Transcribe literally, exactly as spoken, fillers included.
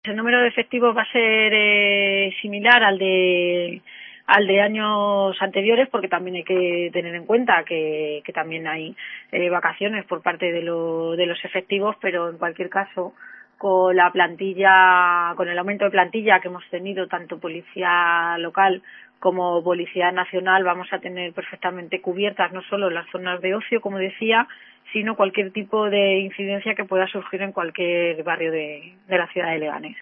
El número de efectivos va a ser eh, similar al de al de años anteriores, porque también hay que tener en cuenta que, que también hay eh, vacaciones por parte de, lo, de los efectivos, pero en cualquier caso, con la plantilla, con el aumento de plantilla que hemos tenido, tanto policía local como policía nacional, vamos a tener perfectamente cubiertas no solo las zonas de ocio, como decía, sino cualquier tipo de incidencia que pueda surgir en cualquier barrio de, de la ciudad de Leganés.